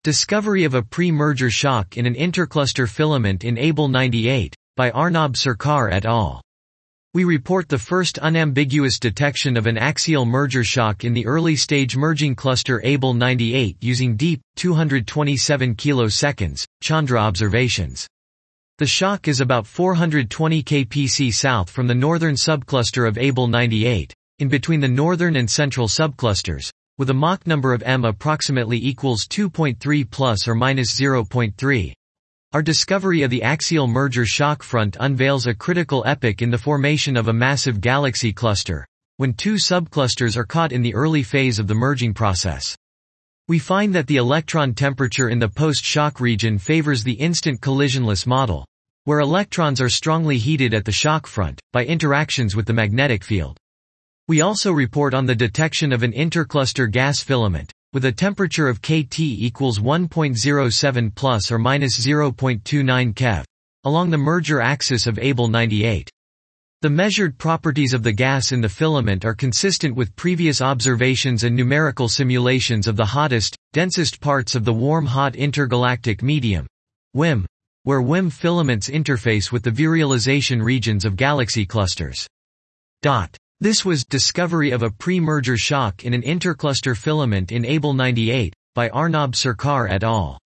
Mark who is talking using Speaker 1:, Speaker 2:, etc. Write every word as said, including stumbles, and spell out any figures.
Speaker 1: Discovery of a pre-merger shock in an intercluster filament in Abel ninety-eight, by Arnab Sarkar et al. We report the first unambiguous detection of an axial merger shock in the early-stage merging cluster Abel ninety-eight using deep, two hundred twenty-seven kiloseconds, Chandra observations. The shock is about four hundred twenty kiloparsec south from the northern subcluster of Abel ninety-eight, in between the northern and central subclusters, with a Mach number of m approximately equals two point three plus or minus zero point three. Our discovery of the axial merger shock front unveils a critical epoch in the formation of a massive galaxy cluster, when two subclusters are caught in the early phase of the merging process. We find that the electron temperature in the post-shock region favors the instant collisionless model, where electrons are strongly heated at the shock front, by interactions with the magnetic field. We also report on the detection of an intercluster gas filament, with a temperature of K T equals one point zero seven plus or minus zero point two nine keV, along the merger axis of Abel ninety-eight. The measured properties of the gas in the filament are consistent with previous observations and numerical simulations of the hottest, densest parts of the warm-hot intergalactic medium, W I M, where W I M filaments interface with the virialization regions of galaxy clusters. Dot. This was Discovery of a Pre-Merger Shock in an Intercluster Filament in Abel ninety-eight, by Arnab Sarkar et al.